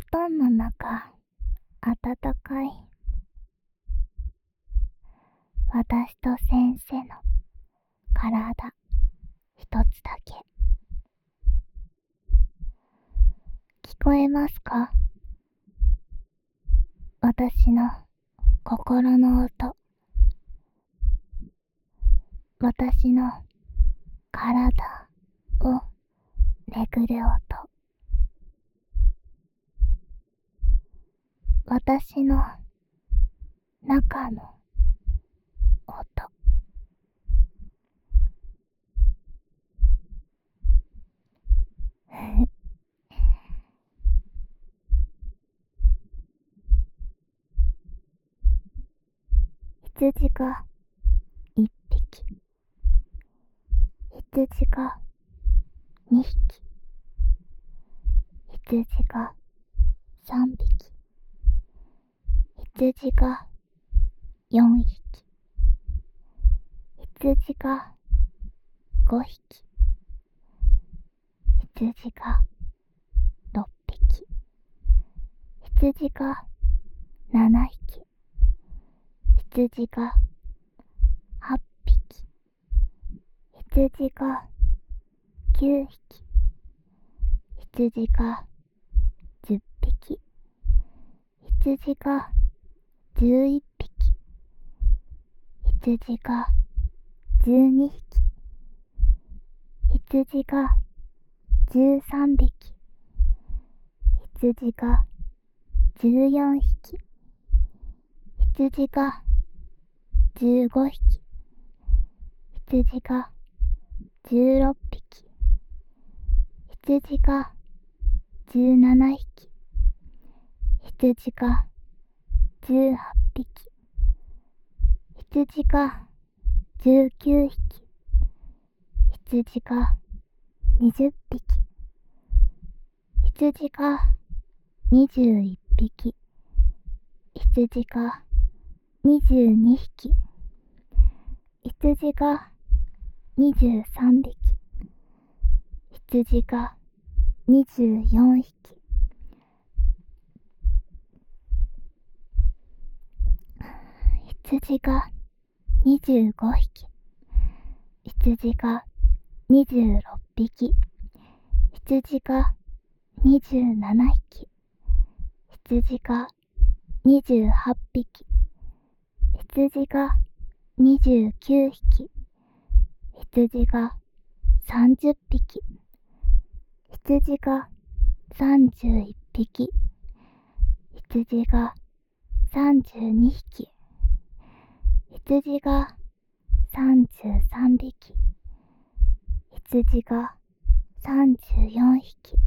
団の中、暖かい。私と先生の体一つだけ。聞こえますか？私の心の音。私の体を巡る音。私の中の音。羊が一匹。羊が二匹。羊が三匹。羊が四匹。羊が五匹。羊が六匹。羊が七匹。羊が八匹。羊が九匹。羊が十匹。羊が十一匹。羊が十二匹。羊が十三匹。羊が十四匹。羊が十五匹。羊が十六匹。羊が十七匹。羊が十八匹。羊が十九匹。羊が二十匹。羊が二十一匹。羊が二十二匹。羊が二十三匹。羊が二十四匹。羊が二十五匹。羊が二十六匹。羊が二十七匹。羊が二十八匹。羊が二十九匹。羊が三十匹。羊が三十一匹。羊が三十二匹。羊が三十三匹。羊が三十四匹。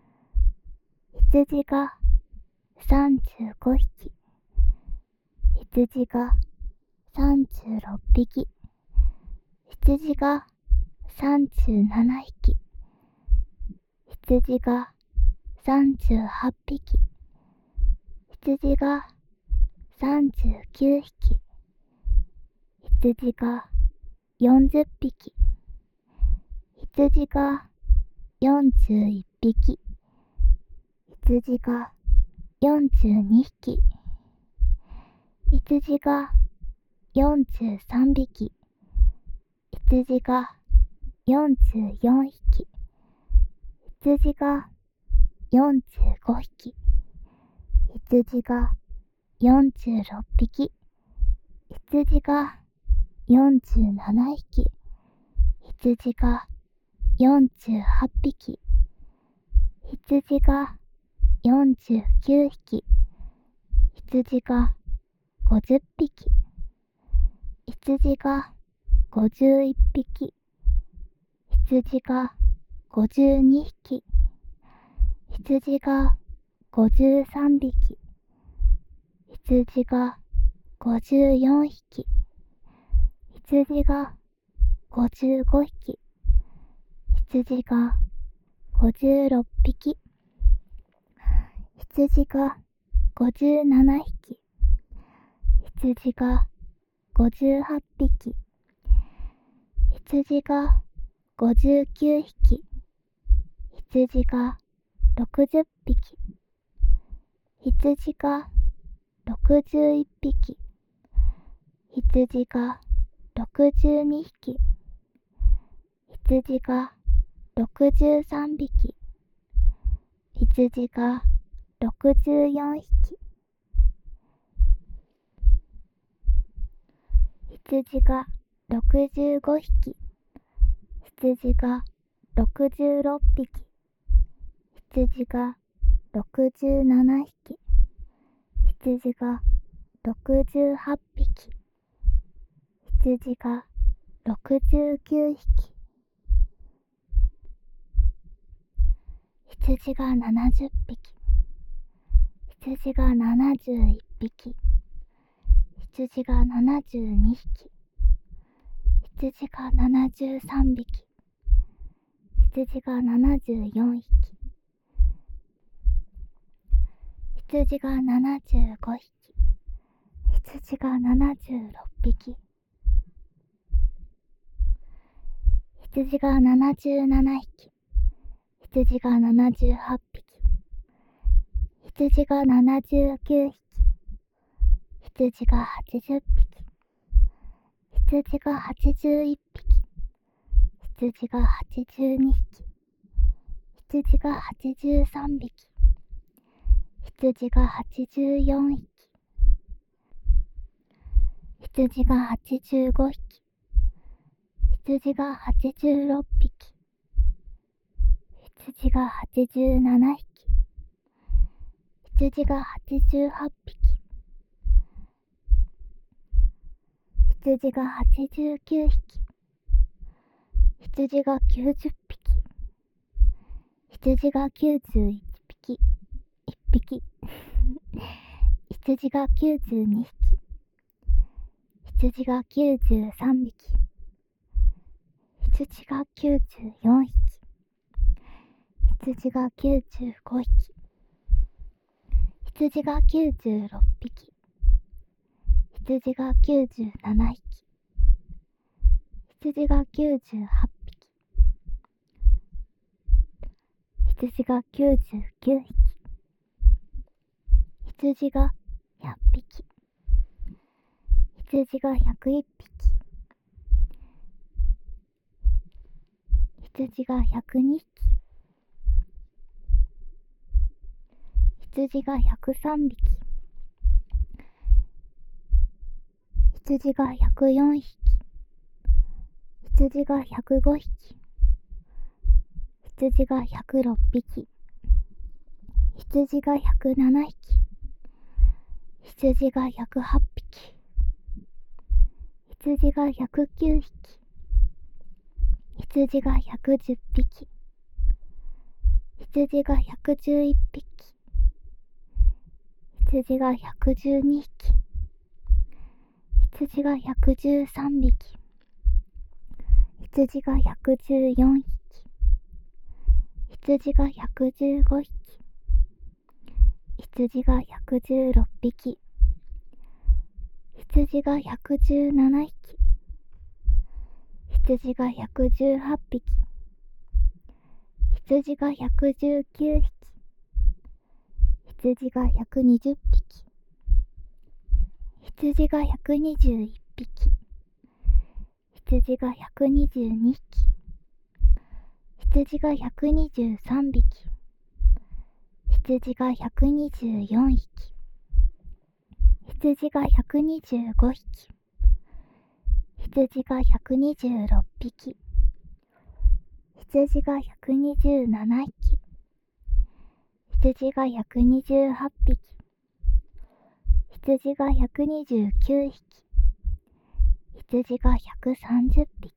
羊が三十五匹。羊が三十六匹。羊が三十七匹。羊が三十八匹。羊が三十九匹。羊が四十匹。羊が四十一匹。羊が四十二匹。羊が四十三匹。羊が四十四匹。羊が四十五匹。羊が四十六匹。羊が四十七匹。羊が四十八匹。羊が四十九匹。羊が五十匹。羊が五十一匹。羊が五十二匹。羊が五十三匹。羊が五十四匹。羊が五十五匹。羊が五十六匹。羊が五十七匹。羊が五十八匹。羊が五十九匹。羊が六十匹。 羊が61匹、羊が62匹、羊が63匹、羊が64匹、羊が65匹、羊が66匹、羊が67匹、羊が68匹、羊が69匹、羊が70匹、羊が71匹、羊が72匹、羊が73匹、羊が74匹、羊が75匹、羊が76匹、羊が77匹、羊が78匹、羊が79匹、羊が80匹、羊が81匹、羊が82匹、羊が83匹、羊が84匹、羊が85匹、羊が86匹、羊が87匹、羊が88匹、羊が89匹、羊が90匹、羊が91匹、1匹、羊が92匹、羊が93匹、羊が94匹、羊が95匹、羊が96匹、羊が97匹、羊が98匹、羊が99匹、羊が100匹、羊が101匹、羊が102匹、羊が103匹、羊が104匹、羊が105匹、羊が106匹、羊が107匹、羊が108匹、羊が109匹、羊が110匹、羊が111匹、羊が112匹、羊が113匹、羊が114匹、羊が115匹、羊が116匹、羊が117匹、羊が118匹、羊が119匹、羊が120匹、羊が121匹、羊が122匹、羊が123匹、羊が124匹、羊が125匹、羊が126匹、羊が127匹、羊が128匹、羊が129匹、羊が130匹、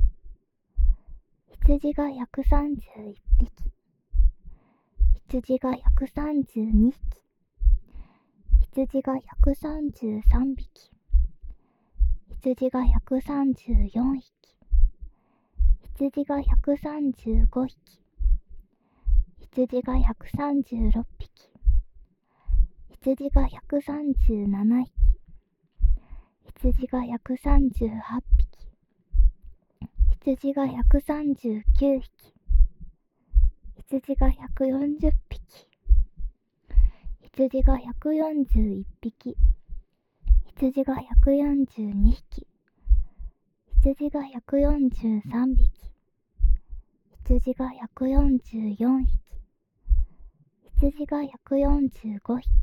羊が131匹、羊が132匹、羊が133匹、羊が134匹、羊が135匹、羊が136匹、羊が137匹、羊が138匹、羊が139匹、羊が140匹、 羊が141匹、羊が142匹、羊が143匹、羊が144匹、羊が145匹、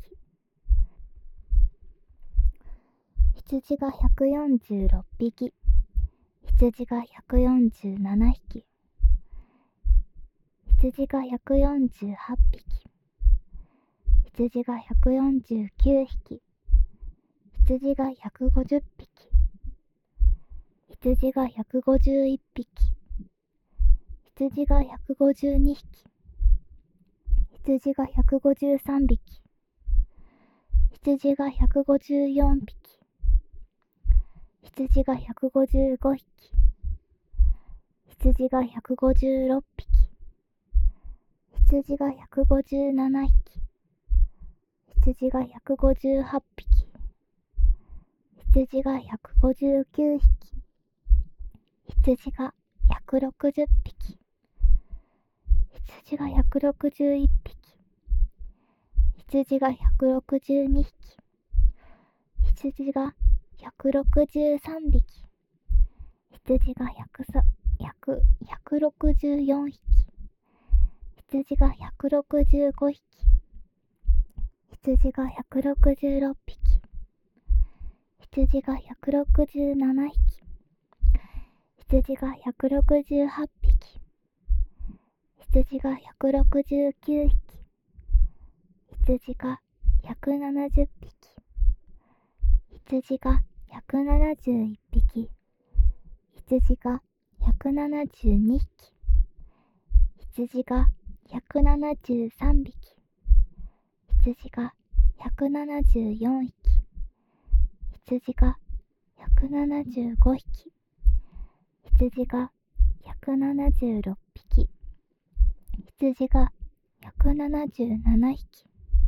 羊が146匹、羊が147匹、羊が148匹、羊が149匹、羊が150匹、羊が151匹、羊が152匹、羊が153匹、羊が154匹、羊が155匹、羊が156匹、羊が157匹、羊が158匹、羊が159匹、羊が160匹、羊が161匹、羊が162匹、羊が163匹、羊が164匹、羊が165匹、羊が166匹、羊が167匹、羊が168匹、羊が169匹、羊が170匹、羊が171匹、羊が172匹、羊が173匹、羊が174匹、羊が175匹、羊が176匹、羊が177匹、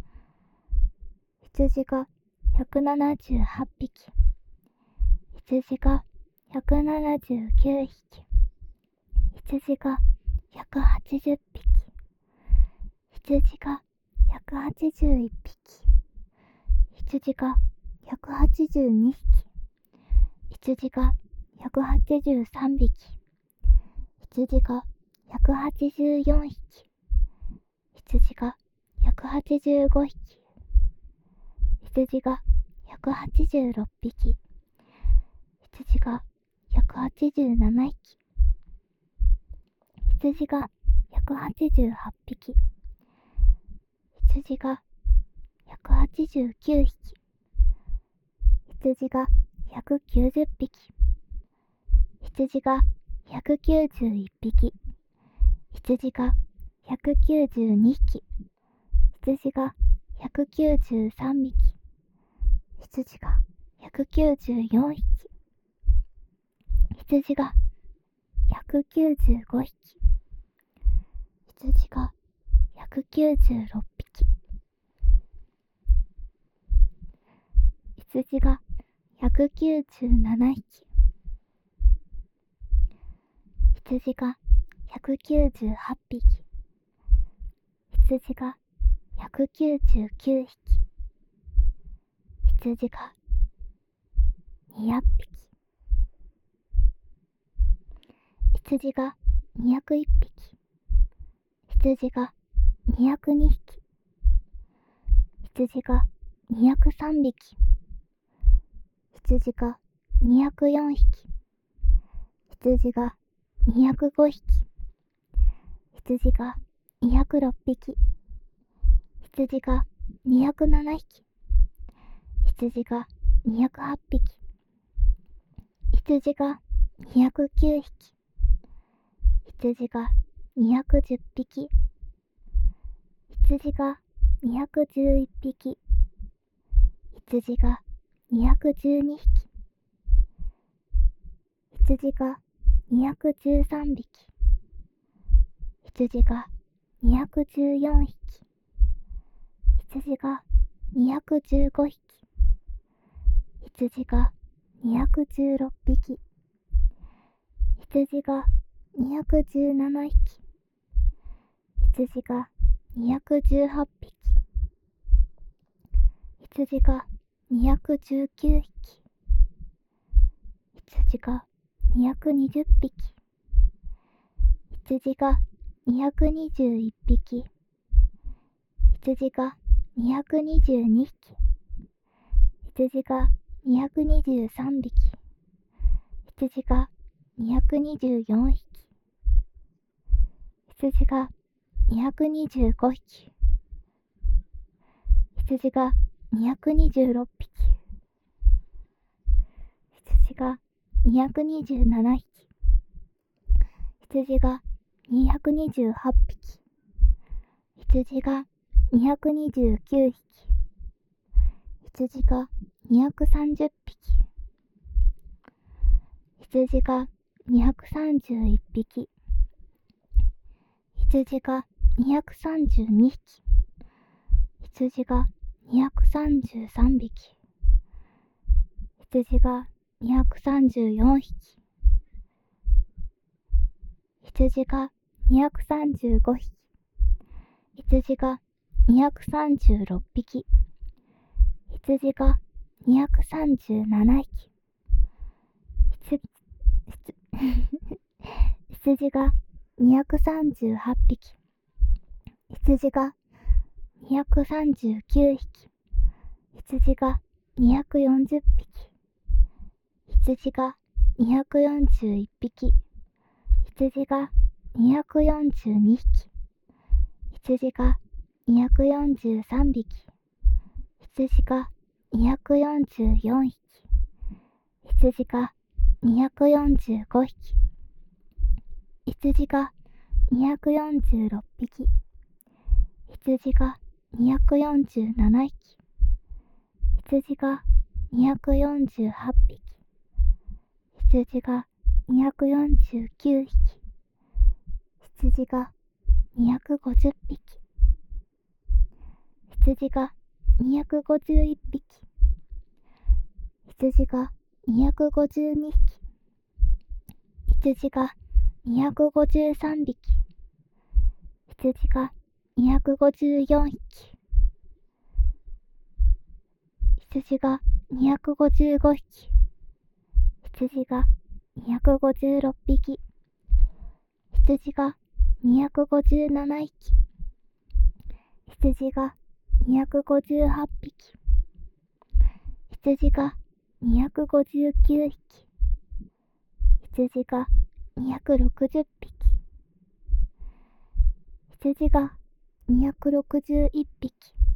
羊が178匹、羊が179匹、羊が180匹、羊が181匹、羊が182匹、羊が183匹、羊が184匹、羊が185匹、羊が186匹、羊が187匹、羊が188匹、羊が189匹、羊が190匹、羊が191匹、羊が192匹、羊が193匹、羊が194匹、羊が195匹、羊が196匹、羊が197匹、羊が198匹、羊が199匹、羊が200匹、羊が201匹、羊が202匹、羊が203匹、羊が204匹、羊が205匹、羊が206匹、羊が207匹、羊が208匹、羊が209匹、羊が210匹、羊が211匹、羊が212匹、羊が213匹、羊が214匹、羊が215匹、羊が216匹、羊が217匹、羊が218匹、 羊が219匹、羊が220匹、羊が221匹、羊が222匹、羊が223匹、羊が224匹、羊が225匹、羊が226匹、羊が227匹、羊が228匹、羊が229匹、羊が230匹、羊が231匹、羊が232匹、羊が233匹、羊が234匹、羊が235匹、羊が236匹、羊が237匹、羊が238匹、羊が239匹、羊が240匹、羊が241匹、羊が242匹、羊が243匹、羊が244匹、羊が245匹、羊が246匹、羊が247匹、羊が248匹、羊が249匹、羊が250匹、羊が251匹、羊が252匹、羊が253匹、羊が254匹、羊が255匹、羊が256匹、羊が257匹、羊が258匹、羊が259匹、羊が260匹、羊が261匹、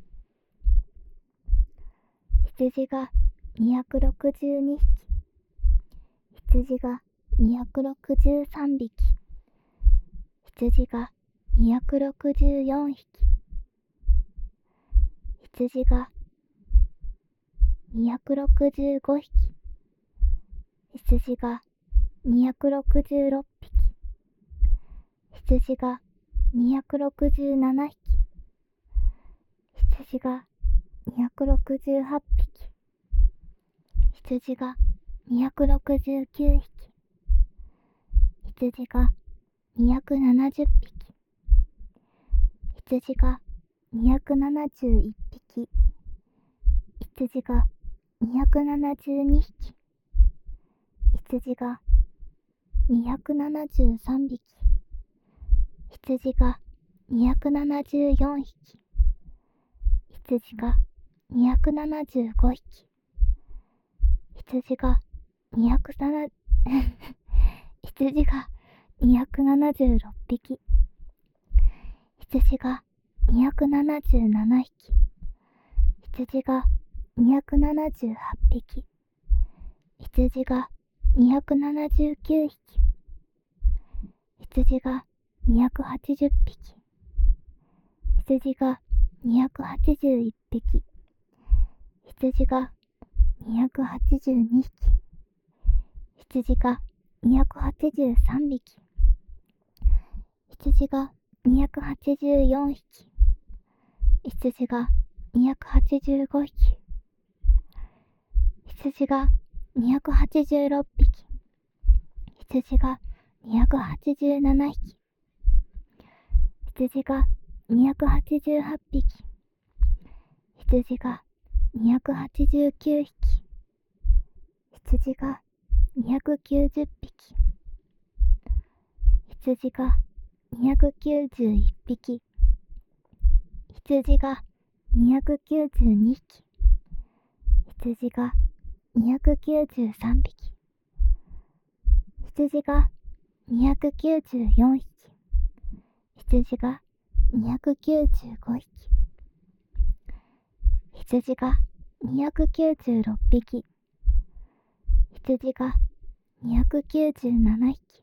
羊が262匹、羊が263匹、羊が264匹、羊が265匹、羊が266匹、羊が267匹、羊が268匹、羊が269匹、羊が270匹、羊が271匹、羊が272匹、羊が273匹、羊が274匹、羊が275匹、羊が276匹、羊が277匹、羊が278匹、羊が279匹、羊が280匹、羊が281匹、羊が282匹、羊が283匹、羊が284匹、羊が285匹、羊が286匹、羊が287匹、羊が288匹、羊が 289匹、羊が290匹、羊が291匹、羊が292匹、羊が293匹、羊が294匹、羊が295匹、羊が296匹、羊が297匹、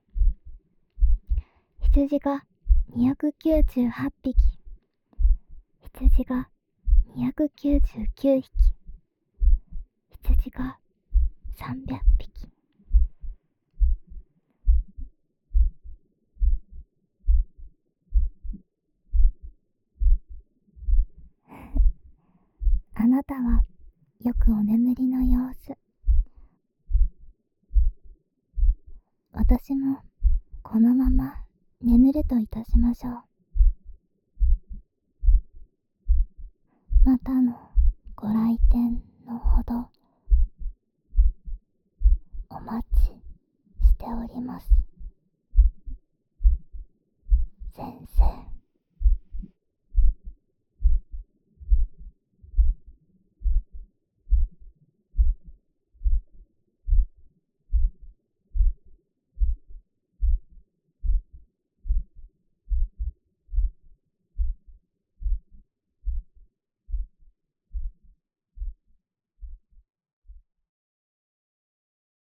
羊が298匹、羊が299匹、羊が300匹。あなたはよくお眠りの様子。私もこのまま眠るといたしましょう。またのご来店のほどお待ちしております。